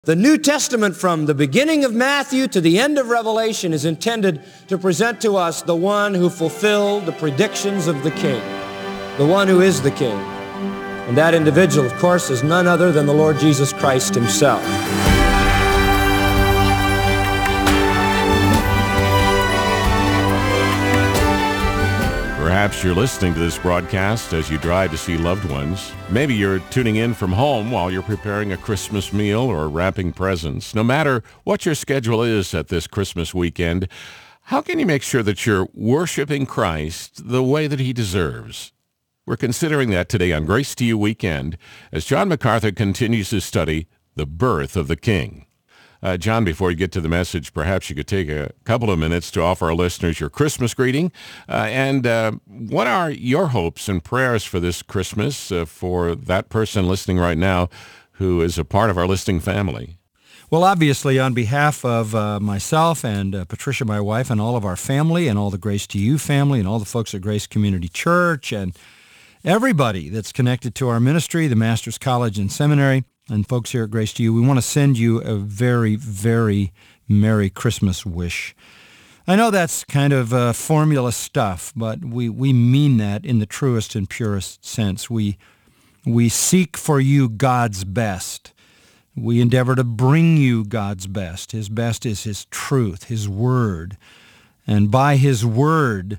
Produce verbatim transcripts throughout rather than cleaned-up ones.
The New Testament, from the beginning of Matthew to the end of Revelation, is intended to present to us the one who fulfilled the predictions of the King, the one who is the King. And that individual, of course, is none other than the Lord Jesus Christ himself. Perhaps you're listening to this broadcast as you drive to see loved ones. Maybe you're tuning in from home while you're preparing a Christmas meal or wrapping presents. No matter what your schedule is at this Christmas weekend, how can you make sure that you're worshiping Christ the way that he deserves? We're considering that today on Grace to You Weekend as John MacArthur continues to study the birth of the King. Uh, John, before you get to the message, perhaps you could take a couple of minutes to offer our listeners your Christmas greeting. Uh, and uh, what are your hopes and prayers for this Christmas uh, for that person listening right now who is a part of our listening family? Well, obviously, on behalf of uh, myself and uh, Patricia, my wife, and all of our family and all the Grace to You family and all the folks at Grace Community Church and everybody that's connected to our ministry, the Master's College and Seminary, and folks here at Grace to You, we want to send you a very, very Merry Christmas wish. I know that's kind of uh, formula stuff, but we, we mean that in the truest and purest sense. We, we seek for you God's best. We endeavor to bring you God's best. His best is His truth, His Word. And by His Word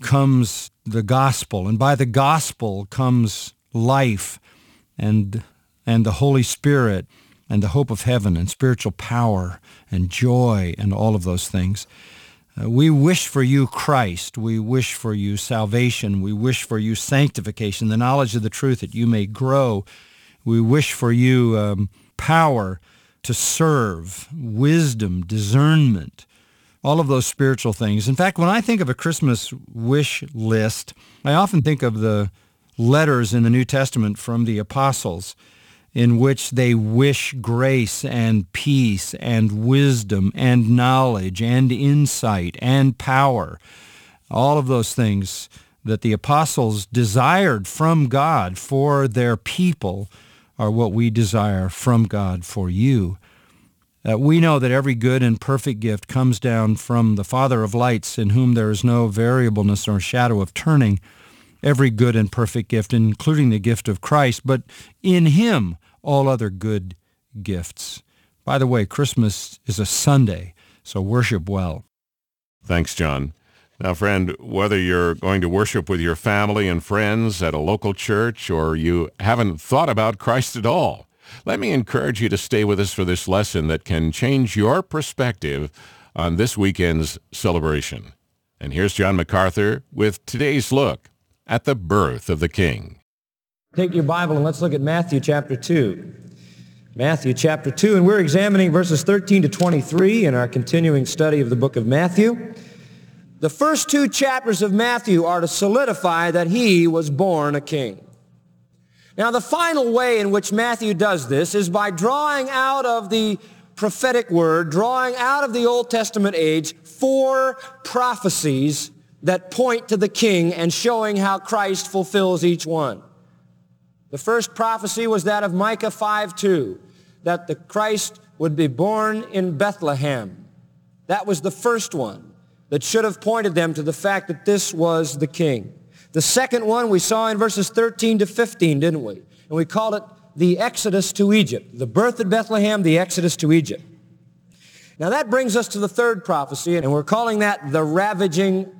comes the gospel, and by the gospel comes life and and the Holy Spirit and the hope of heaven and spiritual power and joy and all of those things. Uh, we wish for you Christ. We wish for you salvation. We wish for you sanctification, the knowledge of the truth that you may grow. We wish for you um, power to serve, wisdom, discernment, all of those spiritual things. In fact, when I think of a Christmas wish list, I often think of the letters in the New Testament from the apostles, in which they wish grace and peace and wisdom and knowledge and insight and power, all of those things that the apostles desired from God for their people are what we desire from God for you. Uh, we know that every good and perfect gift comes down from the Father of lights, in whom there is no variableness or shadow of turning. Every good and perfect gift, including the gift of Christ, but in him all other good gifts. By the way, Christmas is a Sunday, so worship well. Thanks, John. Now, friend, whether you're going to worship with your family and friends at a local church or you haven't thought about Christ at all, let me encourage you to stay with us for this lesson that can change your perspective on this weekend's celebration. And here's John MacArthur with today's look at the birth of the King. Take your Bible and let's look at Matthew chapter two. Matthew chapter two, and we're examining verses thirteen to twenty-three in our continuing study of the book of Matthew. The first two chapters of Matthew are to solidify that he was born a king. Now, the final way in which Matthew does this is by drawing out of the prophetic word, drawing out of the Old Testament age, four prophecies that point to the king and showing how Christ fulfills each one. The first prophecy was that of Micah five two, that the Christ would be born in Bethlehem. That was the first one that should have pointed them to the fact that this was the king. The second one we saw in verses thirteen to fifteen, didn't we? And we called it the Exodus to Egypt. The birth at Bethlehem, the Exodus to Egypt. Now that brings us to the third prophecy, and we're calling that the ravaging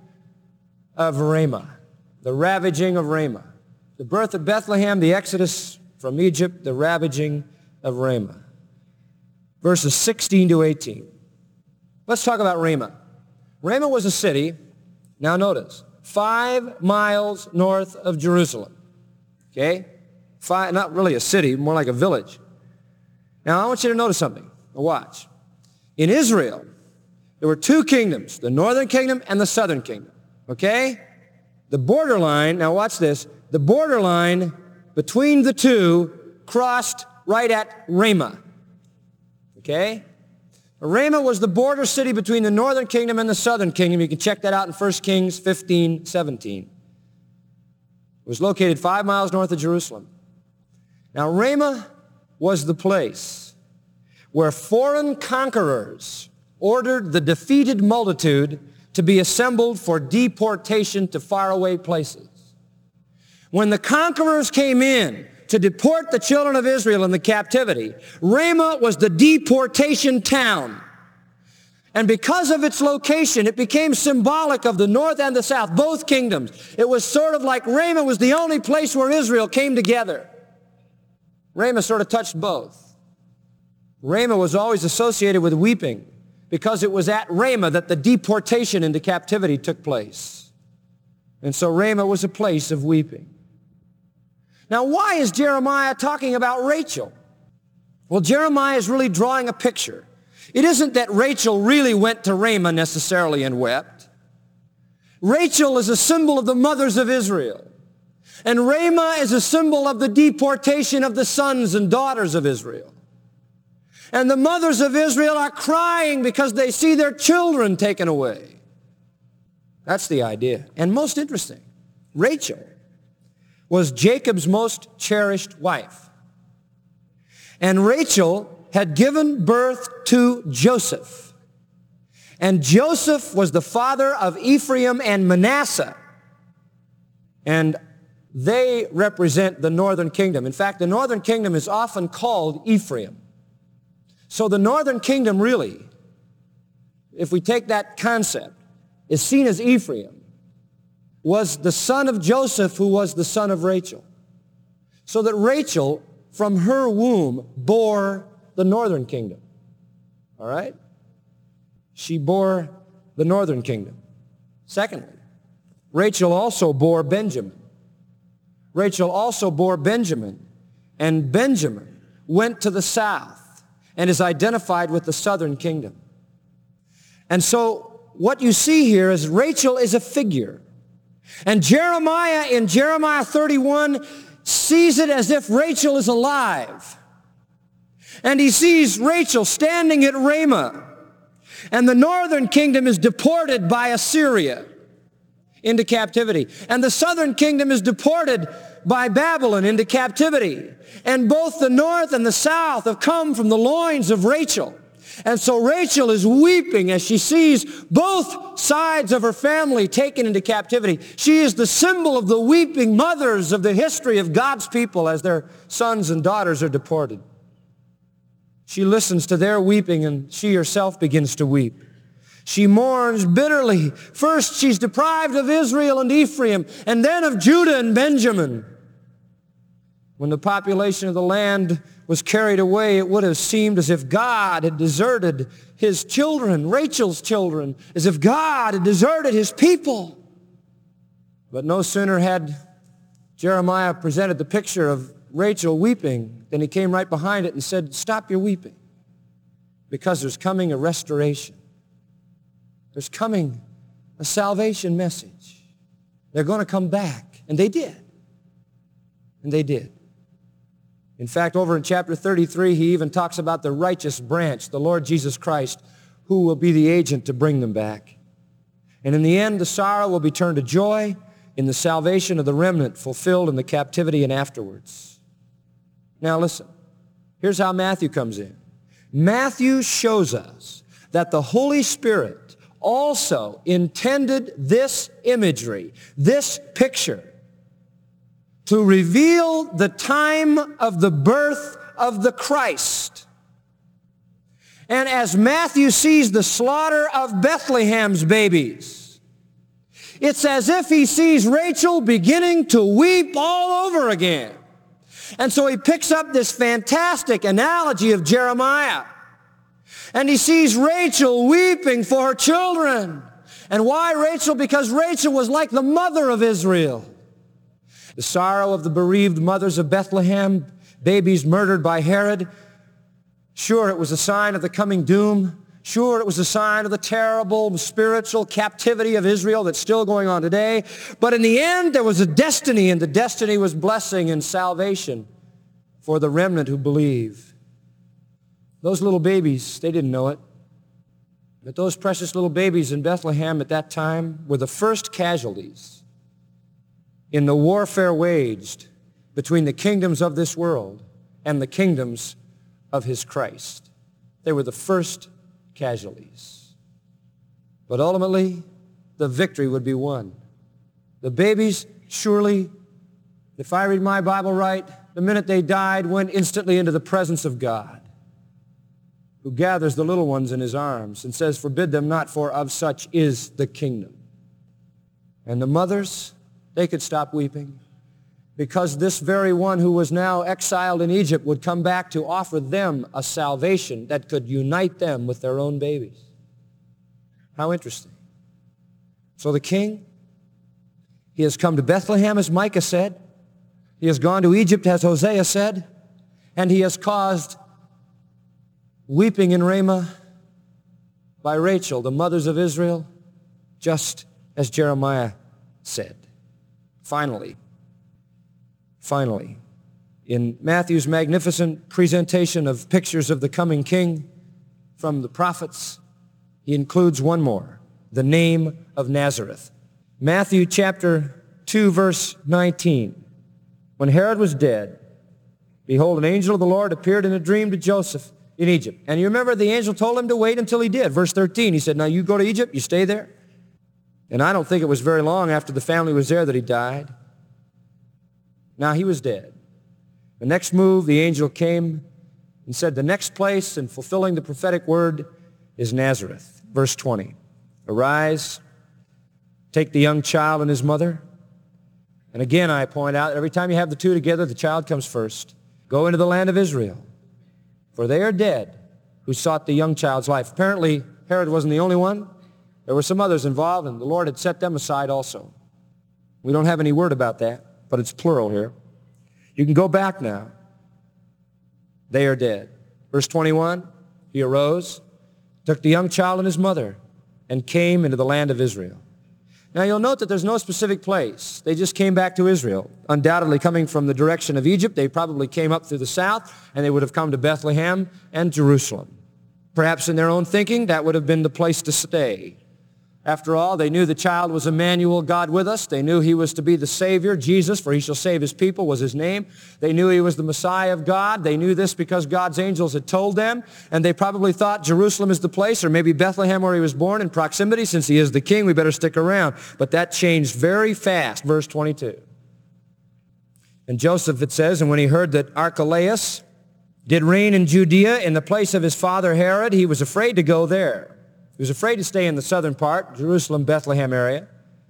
of Ramah. The ravaging of Ramah. The birth of Bethlehem, the Exodus from Egypt, the ravaging of Ramah. Verses sixteen to eighteen. Let's talk about Ramah. Ramah was a city, now notice, five miles north of Jerusalem. Okay? Five, not really a city, more like a village. Now I want you to notice something. Watch. In Israel, there were two kingdoms, the northern kingdom and the southern kingdom. Okay? The borderline, now watch this, the borderline between the two crossed right at Ramah. Okay? Ramah was the border city between the northern kingdom and the southern kingdom. You can check that out in First Kings fifteen seventeen. It was located five miles north of Jerusalem. Now Ramah was the place where foreign conquerors ordered the defeated multitude to be assembled for deportation to faraway places. When the conquerors came in to deport the children of Israel in the captivity, Ramah was the deportation town. And because of its location, it became symbolic of the north and the south, both kingdoms. It was sort of like Ramah was the only place where Israel came together. Ramah sort of touched both. Ramah was always associated with weeping because it was at Ramah that the deportation into captivity took place. And so Ramah was a place of weeping. Now, why is Jeremiah talking about Rachel? Well, Jeremiah is really drawing a picture. It isn't that Rachel really went to Ramah necessarily and wept. Rachel is a symbol of the mothers of Israel. And Ramah is a symbol of the deportation of the sons and daughters of Israel. And the mothers of Israel are crying because they see their children taken away. That's the idea. And most interesting, Rachel was Jacob's most cherished wife. And Rachel had given birth to Joseph. And Joseph was the father of Ephraim and Manasseh. And they represent the northern kingdom. In fact, the northern kingdom is often called Ephraim. So the northern kingdom really, if we take that concept, is seen as Ephraim, was the son of Joseph who was the son of Rachel. So that Rachel, from her womb, bore the northern kingdom. All right? She bore the northern kingdom. Secondly, Rachel also bore Benjamin. Rachel also bore Benjamin, and Benjamin went to the south and is identified with the southern kingdom. And so what you see here is Rachel is a figure. And Jeremiah in Jeremiah thirty-one sees it as if Rachel is alive. And he sees Rachel standing at Ramah. And the northern kingdom is deported by Assyria into captivity. And the southern kingdom is deported by Babylon into captivity. And both the north and the south have come from the loins of Rachel. And so Rachel is weeping as she sees both sides of her family taken into captivity. She is the symbol of the weeping mothers of the history of God's people as their sons and daughters are deported. She listens to their weeping and she herself begins to weep. She mourns bitterly. First, she's deprived of Israel and Ephraim, and then of Judah and Benjamin. When the population of the land was carried away, it would have seemed as if God had deserted his children, Rachel's children, as if God had deserted his people. But no sooner had Jeremiah presented the picture of Rachel weeping than he came right behind it and said, "Stop your weeping, because there's coming a restoration. There's coming a salvation message. They're going to come back." And they did. And they did. In fact, over in chapter thirty-three, he even talks about the righteous branch, the Lord Jesus Christ, who will be the agent to bring them back. And in the end, the sorrow will be turned to joy in the salvation of the remnant fulfilled in the captivity and afterwards. Now listen, here's how Matthew comes in. Matthew shows us that the Holy Spirit also intended this imagery, this picture, to reveal the time of the birth of the Christ. And as Matthew sees the slaughter of Bethlehem's babies, it's as if he sees Rachel beginning to weep all over again. And so he picks up this fantastic analogy of Jeremiah. And he sees Rachel weeping for her children. And why Rachel? Because Rachel was like the mother of Israel. The sorrow of the bereaved mothers of Bethlehem, babies murdered by Herod. Sure, it was a sign of the coming doom. Sure, it was a sign of the terrible spiritual captivity of Israel that's still going on today. But in the end, there was a destiny, and the destiny was blessing and salvation for the remnant who believe. Those little babies, they didn't know it. But those precious little babies in Bethlehem at that time were the first casualties in the warfare waged between the kingdoms of this world and the kingdoms of his Christ. They were the first casualties. But ultimately, the victory would be won. The babies, surely, if I read my Bible right, the minute they died, went instantly into the presence of God, who gathers the little ones in his arms and says, forbid them not, for of such is the kingdom. And the mothers, they could stop weeping, because this very one who was now exiled in Egypt would come back to offer them a salvation that could unite them with their own babies. How interesting. So the king, he has come to Bethlehem, as Micah said. He has gone to Egypt, as Hosea said. And he has caused weeping in Ramah by Rachel, the mothers of Israel, just as Jeremiah said. Finally, finally, in Matthew's magnificent presentation of pictures of the coming king from the prophets, he includes one more, the name of Nazareth. Matthew chapter two, verse nineteen. When Herod was dead, behold, an angel of the Lord appeared in a dream to Joseph in Egypt. And you remember the angel told him to wait until he did. Verse thirteen, he said, now you go to Egypt, you stay there. And I don't think it was very long after the family was there that he died. Now he was dead. The next move, the angel came and said, the next place in fulfilling the prophetic word is Nazareth. Verse twenty, arise, take the young child and his mother. And again, I point out, every time you have the two together, the child comes first. Go into the land of Israel, for they are dead who sought the young child's life. Apparently, Herod wasn't the only one. There were some others involved, and the Lord had set them aside also. We don't have any word about that, but it's plural here. You can go back now. They are dead. Verse twenty-one, he arose, took the young child and his mother, and came into the land of Israel. Now you'll note that there's no specific place. They just came back to Israel. Undoubtedly coming from the direction of Egypt, they probably came up through the south, and they would have come to Bethlehem and Jerusalem. Perhaps in their own thinking, that would have been the place to stay. After all, they knew the child was Emmanuel, God with us. They knew he was to be the Savior, Jesus, for he shall save his people was his name. They knew he was the Messiah of God. They knew this because God's angels had told them, and they probably thought Jerusalem is the place, or maybe Bethlehem where he was born in proximity. Since he is the king, we better stick around. But that changed very fast, verse twenty-two. And Joseph, it says, and when he heard that Archelaus did reign in Judea in the place of his father Herod, he was afraid to go there. He was afraid to stay in the southern part, Jerusalem, Bethlehem area.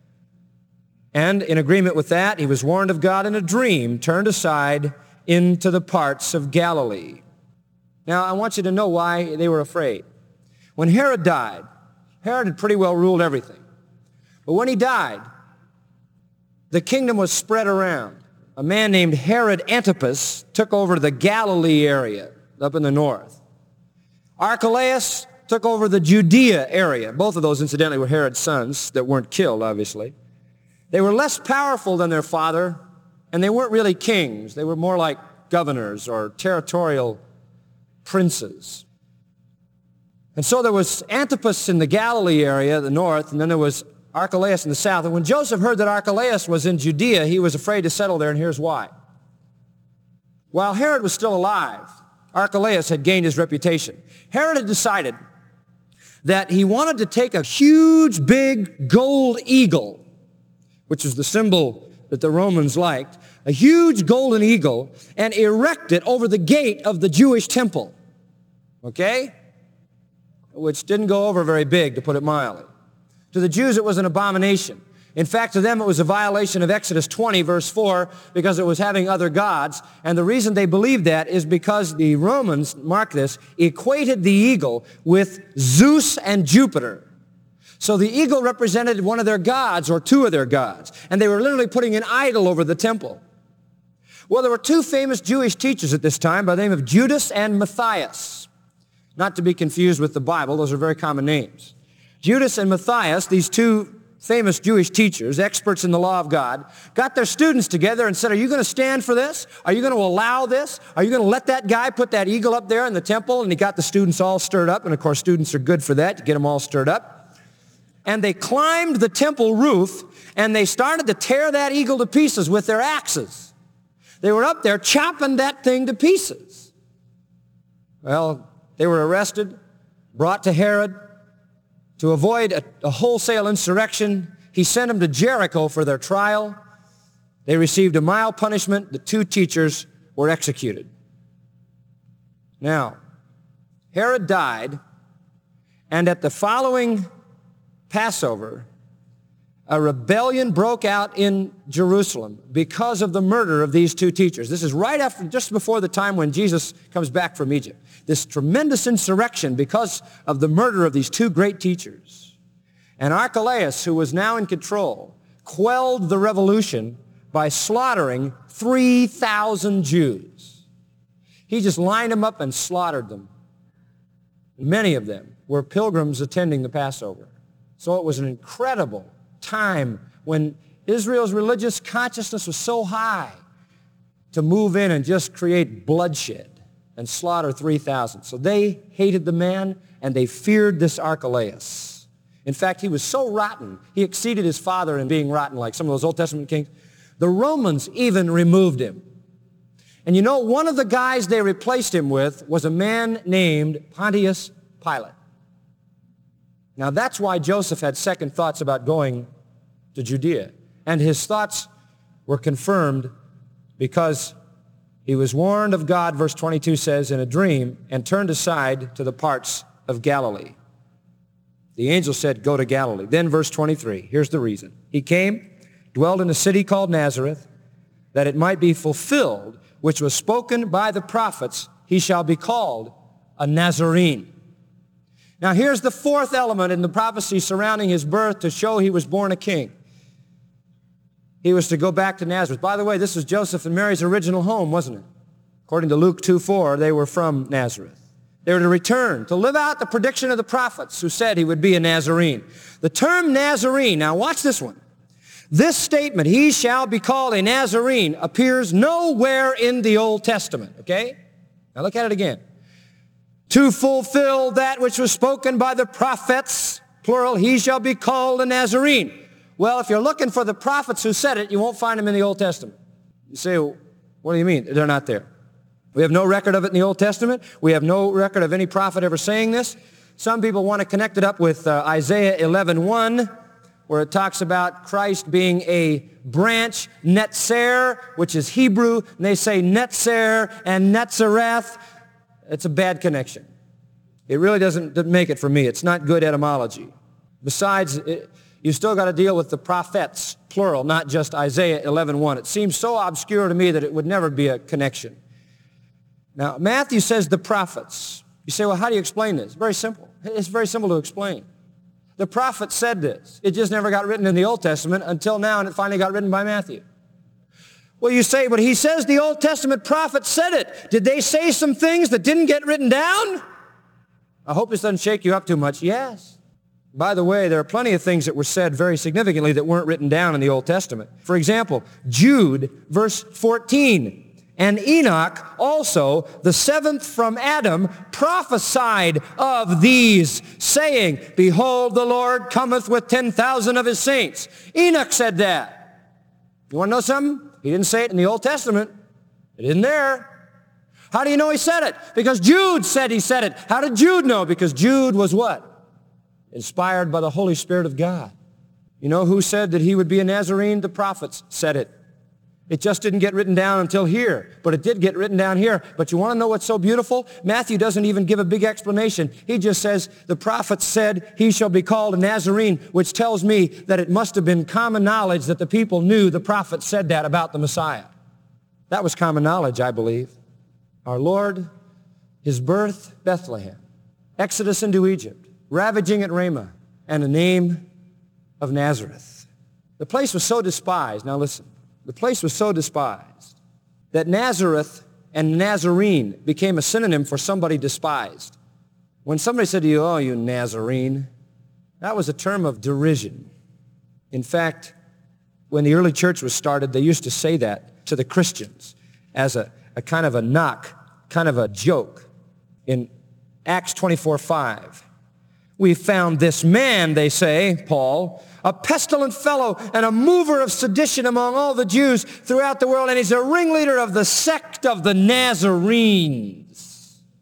And in agreement with that, he was warned of God in a dream, turned aside into the parts of Galilee. Now, I want you to know why they were afraid. When Herod died, Herod had pretty well ruled everything. But when he died, the kingdom was spread around. A man named Herod Antipas took over the Galilee area up in the north. Archelaus took over the Judea area. Both of those, incidentally, were Herod's sons that weren't killed, obviously. They were less powerful than their father, and they weren't really kings. They were more like governors or territorial princes. And so there was Antipas in the Galilee area, the north, and then there was Archelaus in the south. And when Joseph heard that Archelaus was in Judea, he was afraid to settle there, and here's why. While Herod was still alive, Archelaus had gained his reputation. Herod had decided that he wanted to take a huge, big gold eagle, which was the symbol that the Romans liked, a huge golden eagle, and erect it over the gate of the Jewish temple, okay? Which didn't go over very big, to put it mildly. To the Jews, it was an abomination. In fact, to them, it was a violation of Exodus twenty, verse four, because it was having other gods. And the reason they believed that is because the Romans, mark this, equated the eagle with Zeus and Jupiter. So the eagle represented one of their gods, or two of their gods. And they were literally putting an idol over the temple. Well, there were two famous Jewish teachers at this time by the name of Judas and Matthias. Not to be confused with the Bible, those are very common names. Judas and Matthias, these two famous Jewish teachers, experts in the law of God, got their students together and said, are you going to stand for this? Are you going to allow this? Are you going to let that guy put that eagle up there in the temple? And he got the students all stirred up. And of course, students are good for that, to get them all stirred up. And they climbed the temple roof, and they started to tear that eagle to pieces with their axes. They were up there chopping that thing to pieces. Well, They were arrested, brought to Herod. To avoid a, a wholesale insurrection, he sent them to Jericho for their trial. They received a mild punishment. The two teachers were executed. Now, Herod died, and at the following Passover, a rebellion broke out in Jerusalem because of the murder of these two teachers. This is right after, just before the time when Jesus comes back from Egypt. This tremendous insurrection because of the murder of these two great teachers. And Archelaus, who was now in control, quelled the revolution by slaughtering three thousand Jews. He just lined them up and slaughtered them. Many of them were pilgrims attending the Passover. So it was an incredible time when Israel's religious consciousness was so high to move in and just create bloodshed and slaughter three thousand. So they hated the man and they feared this Archelaus. In fact, he was so rotten, he exceeded his father in being rotten like some of those Old Testament kings. The Romans even removed him. And you know, one of the guys they replaced him with was a man named Pontius Pilate. Now that's why Joseph had second thoughts about going to Judea. And his thoughts were confirmed because he was warned of God, verse twenty-two says, in a dream, and turned aside to the parts of Galilee. The angel said, go to Galilee. Then verse twenty-three, here's the reason. He came, dwelled in a city called Nazareth, that it might be fulfilled, which was spoken by the prophets, he shall be called a Nazarene. Now here's the fourth element in the prophecy surrounding his birth to show he was born a king. He was to go back to Nazareth. By the way, this was Joseph and Mary's original home, wasn't it? According to Luke two four, they were from Nazareth. They were to return, to live out the prediction of the prophets who said he would be a Nazarene. The term Nazarene, now watch this one. This statement, he shall be called a Nazarene, appears nowhere in the Old Testament, okay? Now look at it again. To fulfill that which was spoken by the prophets, plural, he shall be called a Nazarene. Well, if you're looking for the prophets who said it, you won't find them in the Old Testament. You say, well, what do you mean? They're not there. We have no record of it in the Old Testament. We have no record of any prophet ever saying this. Some people want to connect it up with uh, Isaiah eleven one, where it talks about Christ being a branch, Netzer, which is Hebrew, and they say Netzer and Netzareth. It's a bad connection. It really doesn't, doesn't make it for me. It's not good etymology. Besides, it, you still got to deal with the prophets, plural, not just Isaiah eleven one. It seems so obscure to me that it would never be a connection. Now, Matthew says the prophets. You say, well, how do you explain this? Very simple. It's very simple to explain. The prophet said this. It just never got written in the Old Testament until now, and it finally got written by Matthew. Well, you say, but he says the Old Testament prophet said it. Did they say some things that didn't get written down? I hope this doesn't shake you up too much. Yes. By the way, there are plenty of things that were said very significantly that weren't written down in the Old Testament. For example, Jude, verse fourteen. And Enoch also, the seventh from Adam, prophesied of these, saying, behold, the Lord cometh with ten thousand of his saints. Enoch said that. You want to know something? He didn't say it in the Old Testament. It isn't there. How do you know he said it? Because Jude said he said it. How did Jude know? Because Jude was what? Inspired by the Holy Spirit of God. You know who said that he would be a Nazarene? The prophets said it. It just didn't get written down until here, but it did get written down here. But you want to know what's so beautiful? Matthew doesn't even give a big explanation. He just says, the prophet said he shall be called a Nazarene, which tells me that it must have been common knowledge that the people knew the prophet said that about the Messiah. That was common knowledge, I believe. Our Lord, his birth, Bethlehem, exodus into Egypt, ravaging at Ramah, and the name of Nazareth. The place was so despised. Now listen. The place was so despised that Nazareth and Nazarene became a synonym for somebody despised. When somebody said to you, oh, you Nazarene, that was a term of derision. In fact, when the early church was started, they used to say that to the Christians as a, a kind of a knock, kind of a joke. In Acts twenty-four five, we found this man, they say, Paul, a pestilent fellow and a mover of sedition among all the Jews throughout the world, and he's a ringleader of the sect of the Nazarenes.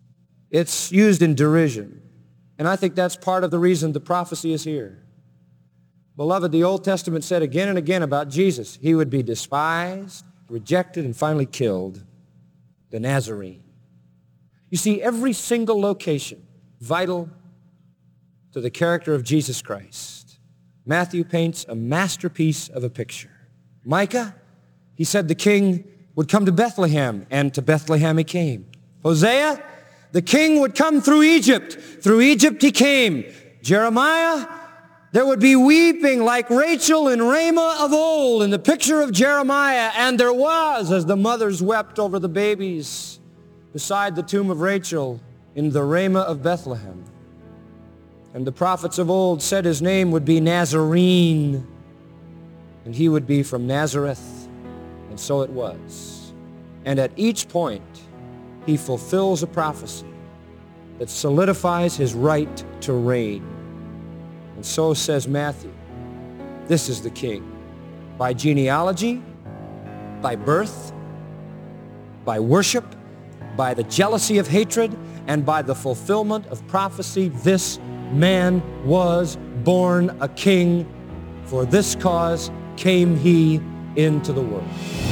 It's used in derision. And I think that's part of the reason the prophecy is here. Beloved, the Old Testament said again and again about Jesus, he would be despised, rejected, and finally killed, the Nazarene. You see, every single location vital to the character of Jesus Christ. Matthew paints a masterpiece of a picture. Micah, he said the king would come to Bethlehem, and to Bethlehem he came. Hosea, the king would come through Egypt. Through Egypt he came. Jeremiah, there would be weeping like Rachel in Ramah of old in the picture of Jeremiah, and there was as the mothers wept over the babies beside the tomb of Rachel in the Ramah of Bethlehem. And the prophets of old said his name would be Nazarene, and he would be from Nazareth, and so it was. And at each point, he fulfills a prophecy that solidifies his right to reign. And so says Matthew, this is the king. By genealogy, by birth, by worship, by the jealousy of hatred, and by the fulfillment of prophecy, this man was born a king. For this cause came he into the world.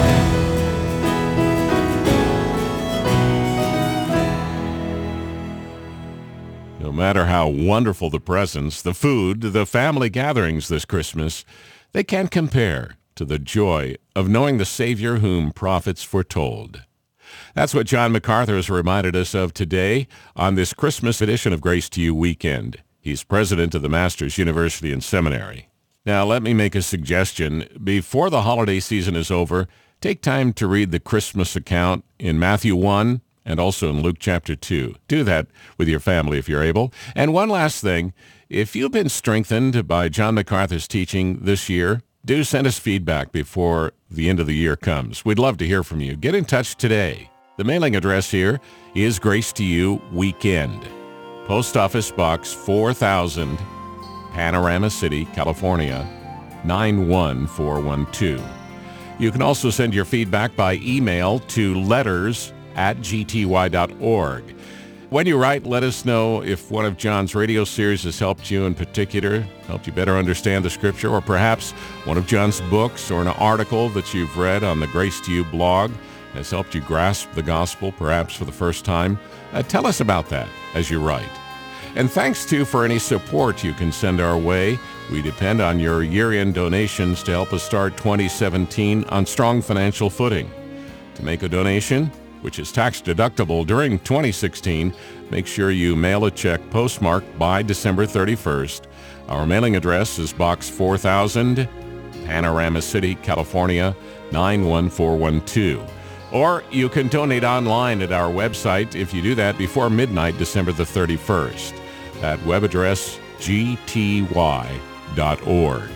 No matter how wonderful the presents, the food, the family gatherings this Christmas, they can't compare to the joy of knowing the Savior whom prophets foretold. That's what John MacArthur has reminded us of today on this Christmas edition of Grace to You Weekend. He's president of the Masters University and Seminary. Now, let me make a suggestion. Before the holiday season is over, take time to read the Christmas account in Matthew one and also in Luke chapter two. Do that with your family if you're able. And one last thing, if you've been strengthened by John MacArthur's teaching this year, do send us feedback before the end of the year comes. We'd love to hear from you. Get in touch today. The mailing address here is Grace to You Weekend. Post Office Box four thousand, Panorama City, California, nine one four one two. You can also send your feedback by email to letters at g t y dot org. When you write, let us know if one of John's radio series has helped you in particular, helped you better understand the Scripture, or perhaps one of John's books or an article that you've read on the Grace to You blog has helped you grasp the gospel, perhaps for the first time. Uh, tell us about that as you write. And thanks, too, for any support you can send our way. We depend on your year-end donations to help us start twenty seventeen on strong financial footing. To make a donation, which is tax-deductible during twenty sixteen, make sure you mail a check postmarked by December thirty-first. Our mailing address is Box four thousand, Panorama City, California, nine one four one two. Or you can donate online at our website if you do that before midnight, December the thirty-first. That web address, g t y dot org.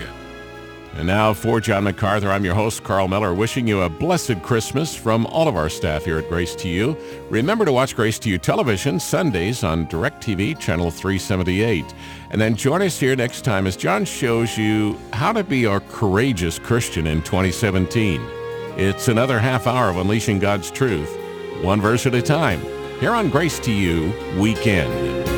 And now for John MacArthur, I'm your host, Carl Miller, wishing you a blessed Christmas from all of our staff here at Grace to You. Remember to watch Grace to You television Sundays on DirecTV, channel three seventy-eight. And then join us here next time as John shows you how to be a courageous Christian in twenty seventeen. It's another half hour of Unleashing God's Truth, one verse at a time, here on Grace to You Weekend.